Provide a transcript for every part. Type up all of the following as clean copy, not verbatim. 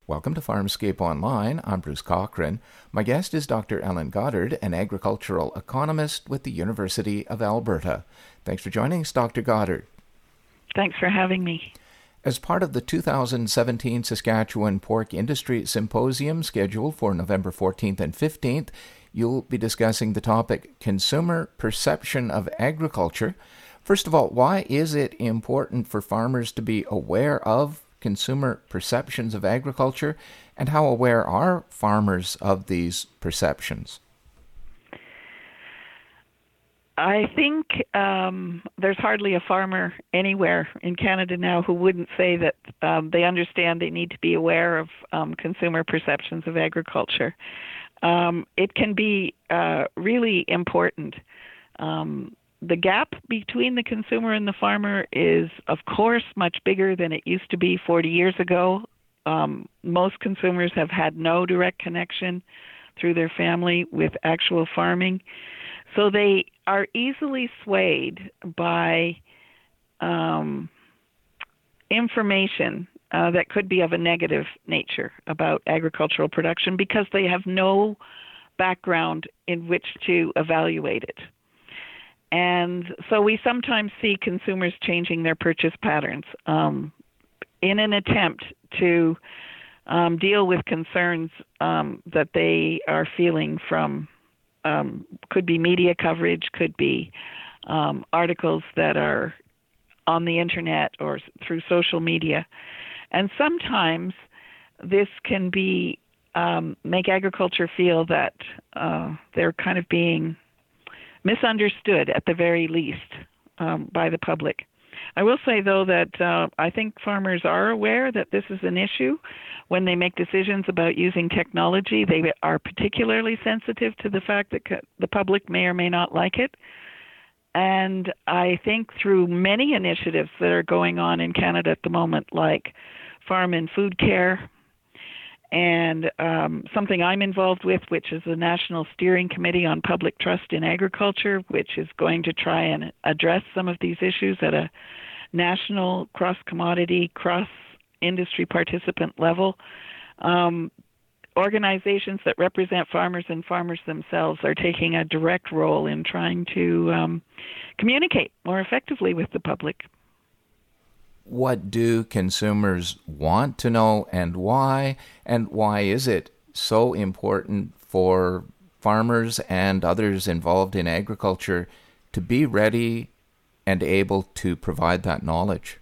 Welcome to Farmscape Online. I'm Bruce Cochran. My guest is Dr. Ellen Goddard, an agricultural economist with the University of Alberta. Thanks for joining us, Dr. Goddard. Thanks for having me. As part of the 2017 Saskatchewan Pork Industry Symposium scheduled for November 14th and 15th, you'll be discussing the topic Consumer Perception of Agriculture. First of all, why is it important for farmers to be aware of consumer perceptions of agriculture, and how aware are farmers of these perceptions? I think there's hardly a farmer anywhere in Canada now who wouldn't say that they understand they need to be aware of consumer perceptions of agriculture. It can be really important. The gap between the consumer and the farmer is, of course, much bigger than it used to be 40 years ago. Most consumers have had no direct connection through their family with actual farming. So they are easily swayed by information that could be of a negative nature about agricultural production because they have no background in which to evaluate it. And so we sometimes see consumers changing their purchase patterns in an attempt to deal with concerns that they are feeling from, could be media coverage, could be articles that are on the internet or through social media. And sometimes this can be make agriculture feel that they're kind of being misunderstood at the very least by the public. I will say, though, that I think farmers are aware that this is an issue. When they make decisions about using technology, they are particularly sensitive to the fact that the public may or may not like it. And I think through many initiatives that are going on in Canada at the moment, like Farm and Food Care, and something I'm involved with, which is the National Steering Committee on Public Trust in Agriculture, which is going to try and address some of these issues at a national, cross-commodity, cross-industry participant level. Organizations that represent farmers and farmers themselves are taking a direct role in trying to communicate more effectively with the public. What do consumers want to know and why is it so important for farmers and others involved in agriculture to be ready and able to provide that knowledge?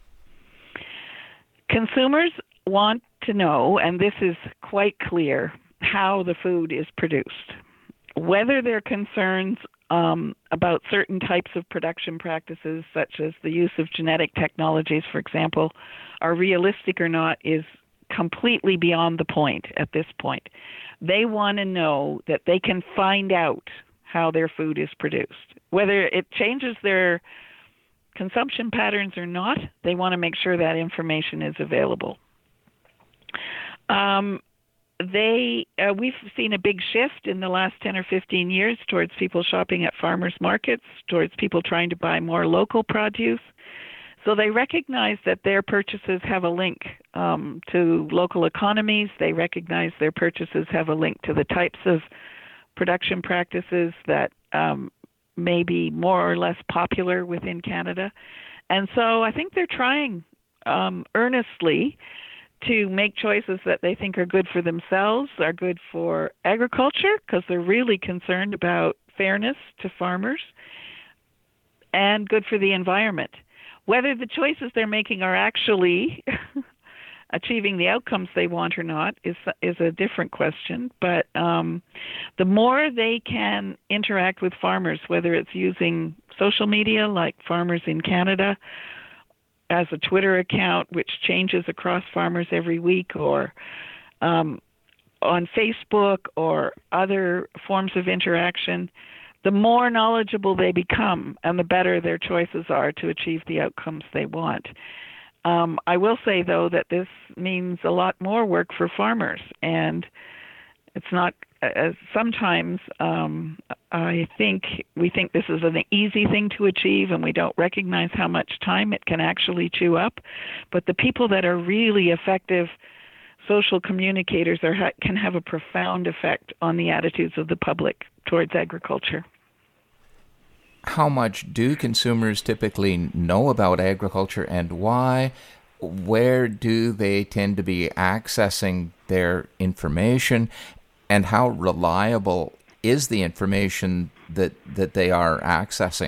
Consumers want to know, and this is quite clear, how the food is produced. Whether their concerns about certain types of production practices, such as the use of genetic technologies, for example, are realistic or not is completely beyond the point at this point. They want to know that they can find out how their food is produced. Whether it changes their consumption patterns or not, they want to make sure that information is available. We've seen a big shift in the last 10 or 15 years towards people shopping at farmers markets, towards people trying to buy more local produce. So they recognize that their purchases have a link to local economies. They recognize their purchases have a link to the types of production practices that may be more or less popular within Canada. And so I think they're trying earnestly to make choices that they think are good for themselves, are good for agriculture, because they're really concerned about fairness to farmers, and good for the environment. Whether the choices they're making are actually achieving the outcomes they want or not is a different question. But the more they can interact with farmers, whether it's using social media like Farmers in Canada, as a Twitter account, which changes across farmers every week, or on Facebook or other forms of interaction, the more knowledgeable they become and the better their choices are to achieve the outcomes they want. I will say, though, that this means a lot more work for farmers, and it's not sometimes I think we think this is an easy thing to achieve, and we don't recognize how much time it can actually chew up. But the people that are really effective social communicators can have a profound effect on the attitudes of the public towards agriculture. How much do consumers typically know about agriculture, and why? Where do they tend to be accessing their information, and how reliable is the information that they are accessing?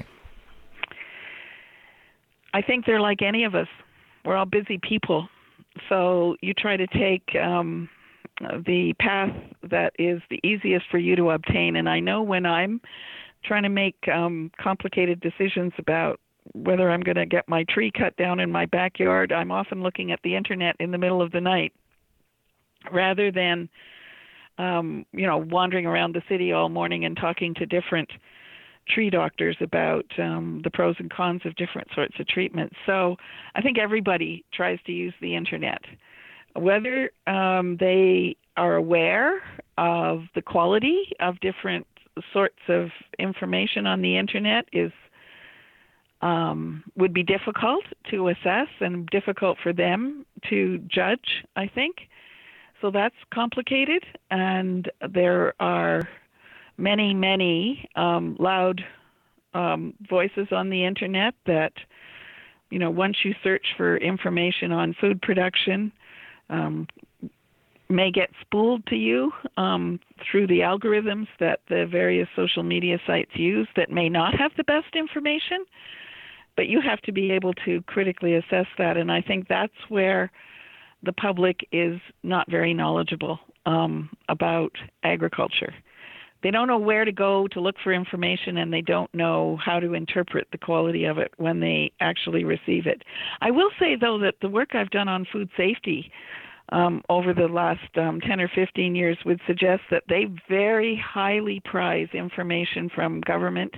I think they're like any of us. We're all busy people. So you try to take the path that is the easiest for you to obtain. And I know when I'm trying to make complicated decisions about whether I'm going to get my tree cut down in my backyard, I'm often looking at the internet in the middle of the night rather than, wandering around the city all morning and talking to different tree doctors about the pros and cons of different sorts of treatments. So I think everybody tries to use the internet. Whether they are aware of the quality of different sorts of information on the internet would be difficult to assess and difficult for them to judge, I think. So that's complicated, and there are many, many loud voices on the internet that, once you search for information on food production, may get spooled to you through the algorithms that the various social media sites use that may not have the best information, but you have to be able to critically assess that, and I think that's where the public is not very knowledgeable about agriculture. They don't know where to go to look for information, and they don't know how to interpret the quality of it when they actually receive it. I will say, though, that the work I've done on food safety over the last 10 or 15 years would suggest that they very highly prize information from government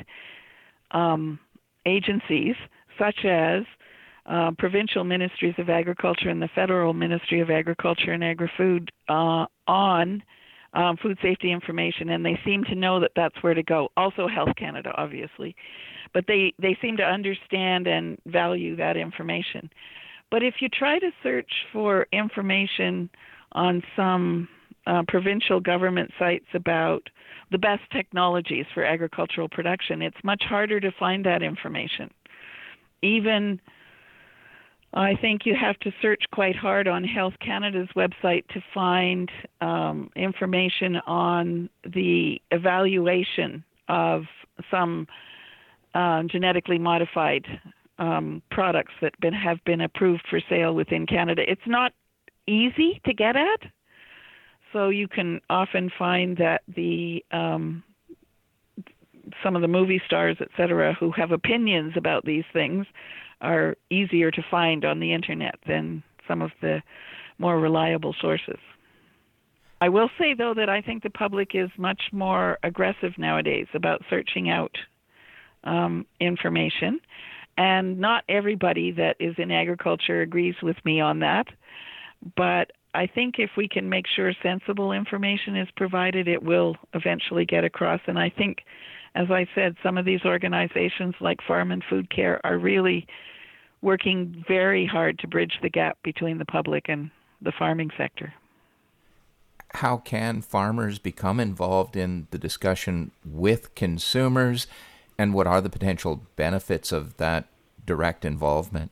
agencies, such as provincial ministries of agriculture and the federal Ministry of Agriculture and Agri-Food on food safety information, and they seem to know that that's where to go. Also Health Canada, obviously. But they seem to understand and value that information. But if you try to search for information on some provincial government sites about the best technologies for agricultural production, it's much harder to find that information. Even I think you have to search quite hard on Health Canada's website to find information on the evaluation of some genetically modified products that have been approved for sale within Canada. It's not easy to get at, so you can often find that the some of the movie stars, etc., who have opinions about these things are easier to find on the internet than some of the more reliable sources. I will say, though, that I think the public is much more aggressive nowadays about searching out information, and not everybody that is in agriculture agrees with me on that. But I think if we can make sure sensible information is provided, it will eventually get across. And I think, as I said, some of these organizations like Farm and Food Care are really working very hard to bridge the gap between the public and the farming sector. How can farmers become involved in the discussion with consumers, and what are the potential benefits of that direct involvement?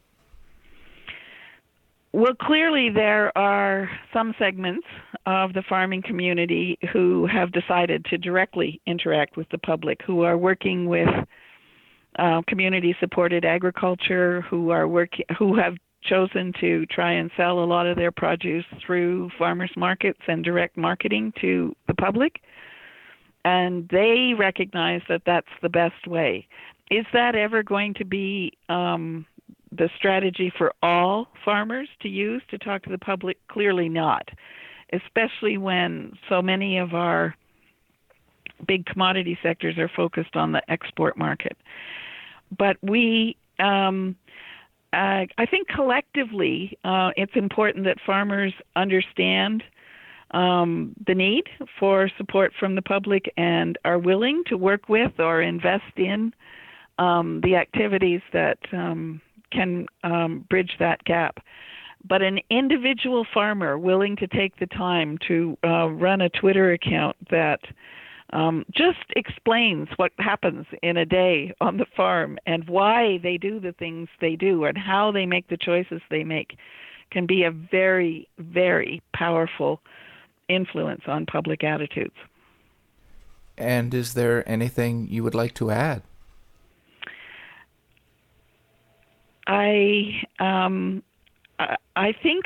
Well, clearly there are some segments of the farming community who have decided to directly interact with the public, who are working with community-supported agriculture, who have chosen to try and sell a lot of their produce through farmers markets and direct marketing to the public. And they recognize that that's the best way. Is that ever going to be the strategy for all farmers to use to talk to the public? Clearly not, especially when so many of our big commodity sectors are focused on the export market. But I think collectively it's important that farmers understand the need for support from the public and are willing to work with or invest in the activities that can bridge that gap. But an individual farmer willing to take the time to run a Twitter account that just explains what happens in a day on the farm and why they do the things they do and how they make the choices they make can be a very, very powerful influence on public attitudes. And is there anything you would like to add? I think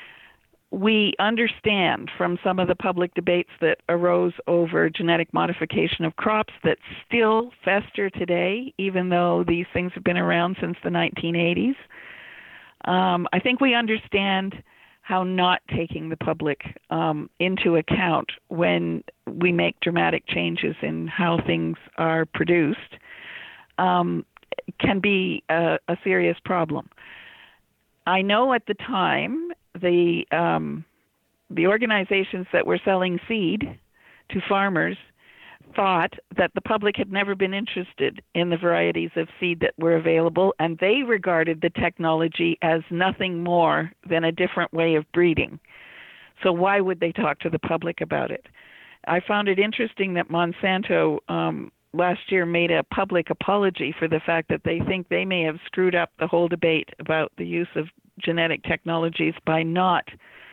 we understand from some of the public debates that arose over genetic modification of crops that still fester today, even though these things have been around since the 1980s. I think we understand how not taking the public into account when we make dramatic changes in how things are produced can be a serious problem. I know at the time the organizations that were selling seed to farmers thought that the public had never been interested in the varieties of seed that were available, and they regarded the technology as nothing more than a different way of breeding. So why would they talk to the public about it? I found it interesting that Monsanto last year made a public apology for the fact that they think they may have screwed up the whole debate about the use of genetic technologies by not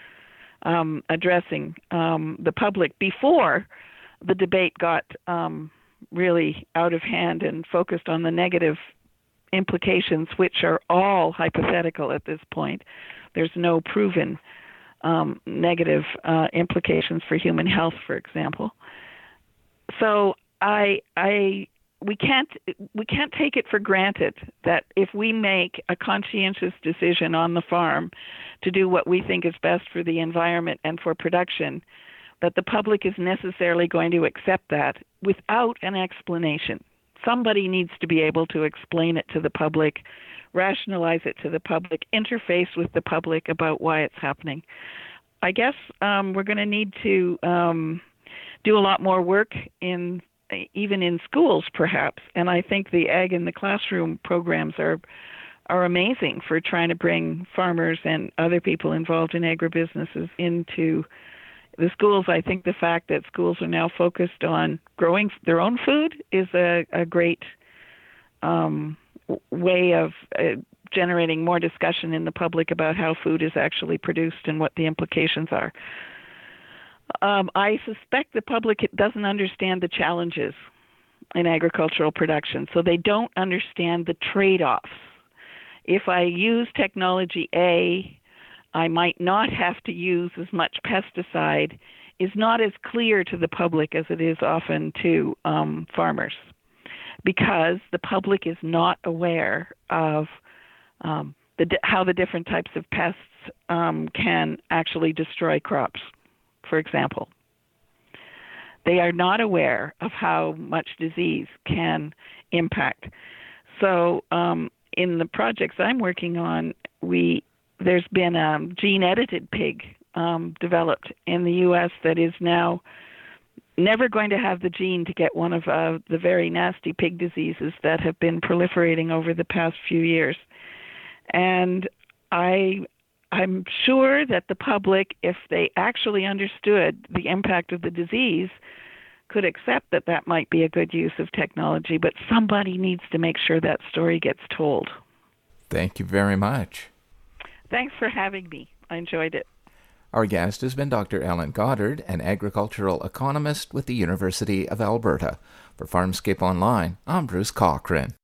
addressing the public before the debate got really out of hand and focused on the negative implications, which are all hypothetical at this point. There's no proven negative implications for human health, for example. So we can't take it for granted that if we make a conscientious decision on the farm to do what we think is best for the environment and for production, that the public is necessarily going to accept that without an explanation. Somebody needs to be able to explain it to the public, rationalize it to the public, interface with the public about why it's happening. I guess we're going to need to do a lot more work even in schools, perhaps. And I think the Ag in the Classroom programs are amazing for trying to bring farmers and other people involved in agribusinesses into the schools. I think the fact that schools are now focused on growing their own food is a great way of generating more discussion in the public about how food is actually produced and what the implications are. I suspect the public doesn't understand the challenges in agricultural production, so they don't understand the trade-offs. If I use technology A, I might not have to use as much pesticide is not as clear to the public as it is often to farmers, because the public is not aware of how the different types of pests can actually destroy crops, for example. They are not aware of how much disease can impact. So in the projects I'm working on, there's been a gene-edited pig developed in the U.S. that is now never going to have the gene to get one of the very nasty pig diseases that have been proliferating over the past few years. And I'm sure that the public, if they actually understood the impact of the disease, could accept that that might be a good use of technology, but somebody needs to make sure that story gets told. Thank you very much. Thanks for having me. I enjoyed it. Our guest has been Dr. Ellen Goddard, an agricultural economist with the University of Alberta. For Farmscape Online, I'm Bruce Cochran.